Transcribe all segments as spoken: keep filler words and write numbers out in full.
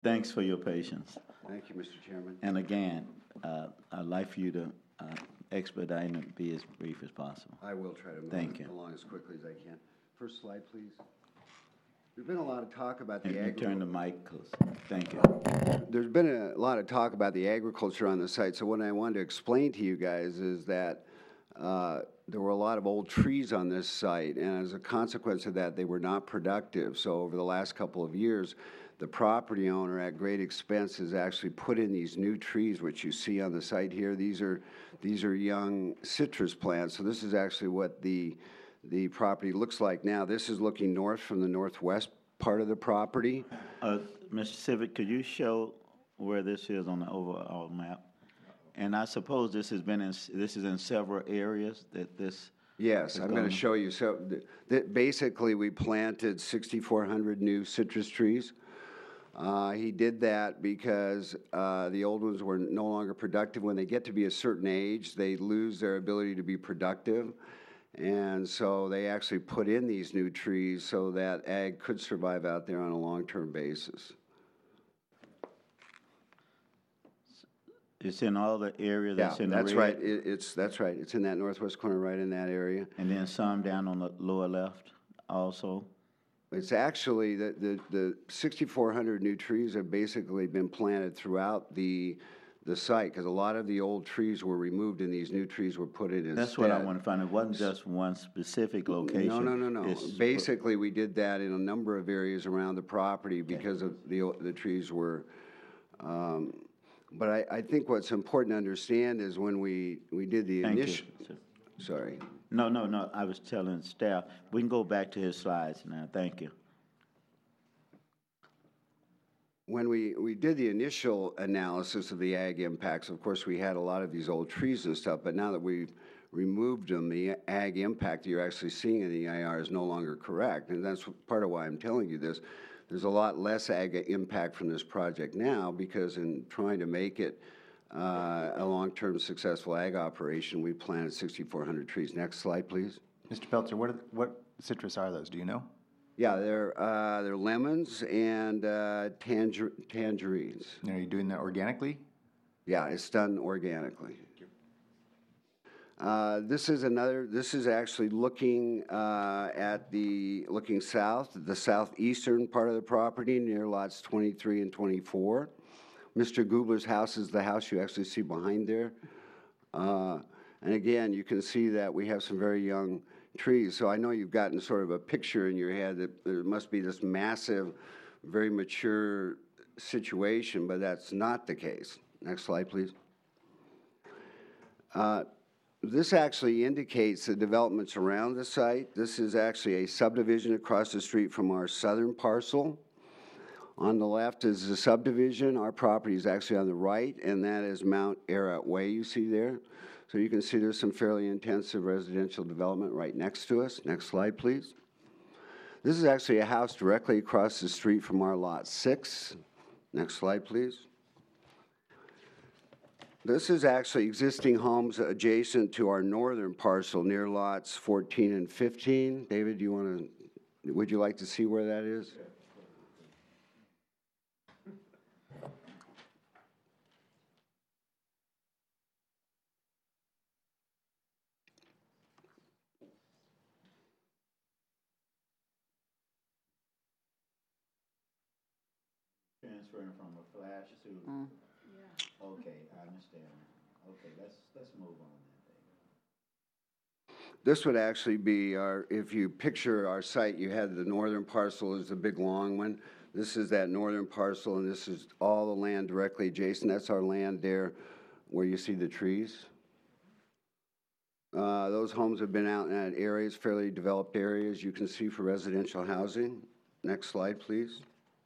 Thanks for your patience. Thank you, Mister Chairman. And again, uh, I'd like for you to uh, expedite and be as brief as possible. I will try to move Thank it you. along as quickly as I can. First slide, please. There's been a lot of talk about And the you turn the agriculture. mic close. Thank you. There's been a lot of talk about the agriculture on the site. So what I wanted to explain to you guys is that uh, there were a lot of old trees on this site, and as a consequence of that, they were not productive. So over the last couple of years, the property owner at great expense has actually put in these new trees, which you see on the site here. These are these are young citrus plants. So this is actually what the the property looks like now. This is looking north from the northwest part of the property. Uh, Mister Civic, could you show where this is on the overall map? And I suppose this has been in, this is in several areas that this. Yes, is I'm going to going- show you. So th- th- basically, we planted sixty-four hundred new citrus trees. Uh, he did that because uh, the old ones were no longer productive. When they get to be a certain age, they lose their ability to be productive. And so they actually put in these new trees so that ag could survive out there on a long-term basis. It's in all the areas Yeah, that's in the that's red? right. It, it's that's right. It's in that northwest corner, right in that area. And then some down on the lower left also? It's actually the the, the sixty-four hundred new trees have basically been planted throughout the the site because a lot of the old trees were removed and these new trees were put in instead. That's what I want to find. It wasn't just one specific location. No, no, no, no. It's- Basically, we did that in a number of areas around the property because of the the trees were. Um, but I, I think what's important to understand is when we we did the Thank you, initial. sir. Sorry. No, no, no, I was telling staff, we can go back to his slides now, thank you. When we, we did the initial analysis of the ag impacts, of course, we had a lot of these old trees and stuff, but now that we've removed them, the ag impact that you're actually seeing in the E I R is no longer correct. And that's part of why I'm telling you this. There's a lot less ag impact from this project now because in trying to make it uh, a long-term successful ag operation, we planted sixty-four hundred trees. Next slide, please. Mister Peltzer, what, are, what citrus are those? Do you know? Yeah, they're, uh, they're lemons and uh, tanger tangerines. Are you doing that organically? Yeah, it's done organically. Uh, this is another, this is actually looking uh, at the, looking south, the southeastern part of the property near lots twenty-three and twenty-four. Mister Gubler's house is the house you actually see behind there. Uh, and again, you can see that we have some very young trees. So I know you've gotten sort of a picture in your head that there must be this massive, very mature situation, but that's not the case. Next slide, please. Uh, This actually indicates the developments around the site. This is actually a subdivision across the street from our southern parcel. On the left is the subdivision. Our property is actually on the right, and that is Mount Ararat Way you see there. So you can see there's some fairly intensive residential development right next to us. Next slide, please. This is actually a house directly across the street from our lot six. Next slide, please. This is actually existing homes adjacent to our northern parcel near lots fourteen and fifteen. David, do you want to, would you like to see where that is? Transferring from a flash to, okay, I understand. Okay, let's, let's move on then. This would actually be our, if you picture our site, you had the northern parcel is the big long one. This is that northern parcel, and this is all the land directly adjacent. That's our land there where you see the trees. Uh, those homes have been out in that areas, fairly developed areas, you can see for residential housing. Next slide, please.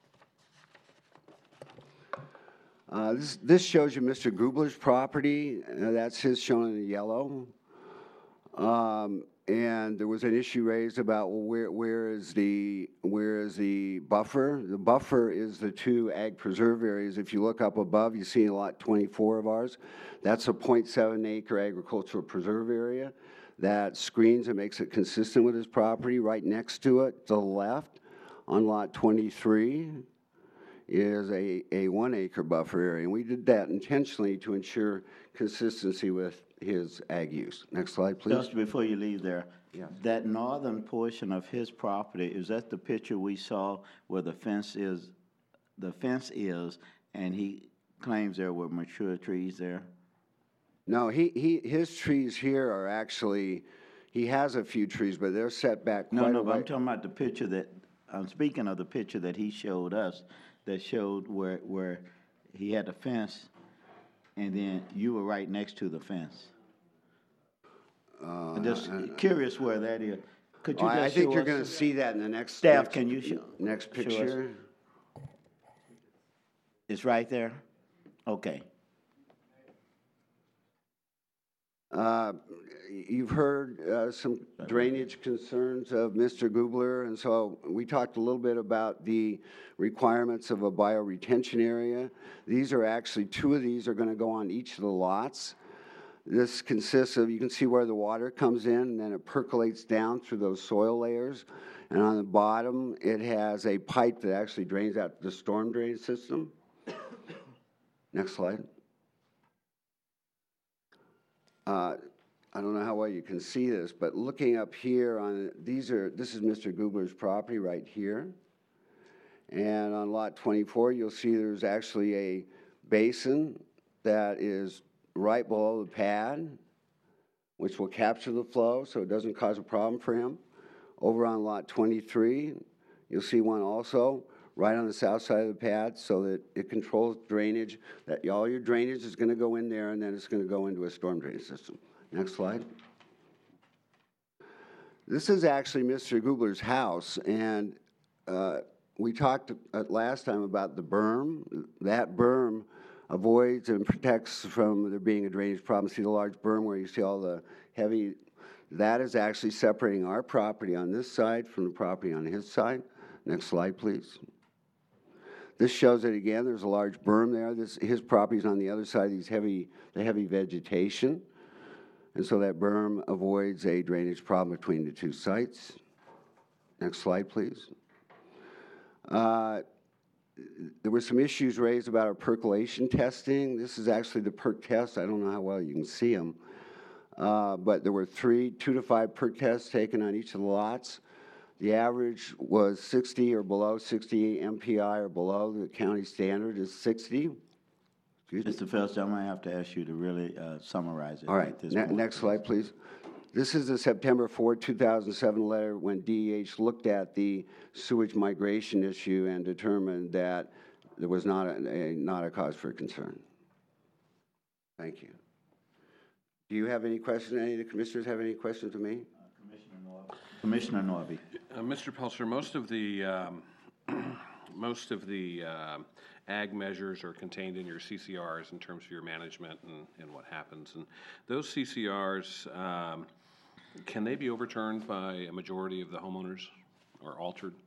Uh, this, this shows you Mister Gubler's property. Uh, that's his shown in the yellow. Um, and there was an issue raised about, well, where, where is the, where is the buffer? The buffer is the two ag preserve areas. If you look up above, you see lot twenty-four of ours. That's a zero point seven acre agricultural preserve area that screens and makes it consistent with his property. Right next to it, to the left, on lot twenty-three, is a, a one acre buffer area. And we did that intentionally to ensure consistency with his ag use. Next slide, please. Just before you leave there, Yes. that northern portion of his property, is that the picture we saw where the fence is, the fence is, and he claims there were mature trees there? No, he, he, his trees here are actually, he has a few trees, but they're set back quite No, a no, but I'm way. talking about the picture that, I'm speaking of the picture that he showed us, that showed where, where he had the fence, and then you were right next to the fence. I'm just curious where that is. Could you Uh, I I just think show you're us gonna the- see that in the next. Staff, next- can you show? Next show us? picture. It's right there? Okay. Uh, You've heard uh, some drainage concerns of Mister Gubler, and so we talked a little bit about the requirements of a bioretention area. These are actually, two of these are going to go on each of the lots. This consists of, you can see where the water comes in, and then it percolates down through those soil layers. And on the bottom, it has a pipe that actually drains out the storm drain system. Next slide. Uh, I don't know how well you can see this, but looking up here on, these are, this is Mister Gubler's property right here. And on lot twenty-four, you'll see there's actually a basin that is right below the pad, which will capture the flow so it doesn't cause a problem for him. Over on lot twenty-three, you'll see one also right on the south side of the pad so that it controls drainage, that all your drainage is going to go in there and then it's going to go into a storm drain system. Next slide. This is actually Mister Gubler's house, and uh, we talked at last time about the berm. That berm avoids and protects from there being a drainage problem. See the large berm where you see all the heavy, that is actually separating our property on this side from the property on his side. Next slide, please. This shows it again. There's a large berm there. This, his property is on the other side of these heavy, the heavy vegetation. And so that berm avoids a drainage problem between the two sites. Next slide, please. Uh, there were some issues raised about our percolation testing. This is actually the perk test. I don't know how well you can see them. Uh, but there were three, two to five perk tests taken on each of the lots. The average was sixty or below, sixty M P I or below. The county standard is sixty. Excuse me. Mister Phelps, I might have to ask you to really uh, summarize it. All at right, this ne- point. next slide, please. This is the September fourth, two thousand seven letter when D E H looked at the sewage migration issue and determined that there was not a, a not a cause for concern. Thank you. Do you have any questions? Any of the commissioners have any questions of me? Commissioner Norby. Uh, Mister Pelcher, most of the um, most of the uh, ag measures are contained in your C C Rs in terms of your management and, and what happens. And those C C Rs, um, can they be overturned by a majority of the homeowners or altered?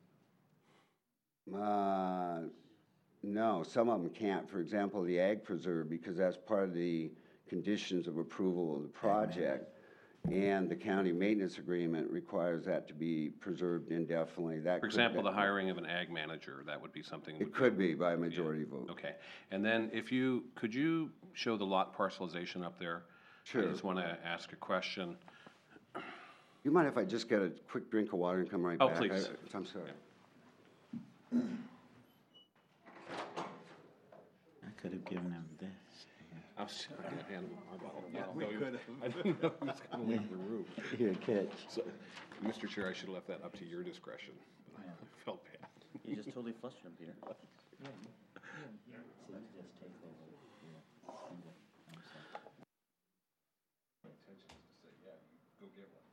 Uh, no, some of them can't. For example, the ag preserve, because that's part of the conditions of approval of the project. And the county maintenance agreement requires that to be preserved indefinitely. That For could- example, the that- hiring of an ag manager, that would be something. It could be by a majority vote. Okay. And then if you, could you show the lot parcelization up there? Sure. I just want to ask a question. You mind if I just get a quick drink of water and come right Oh, back? please. I- I'm sorry. I could have given him this. I was I didn't hand him our bottle. Yeah, we could have. I didn't know he was going to leave the room. Here, catch. So, Mister Chair, I should have left that up to your discretion. I felt bad. You just totally flushed him, Peter. Intention is to say, yeah, go get one.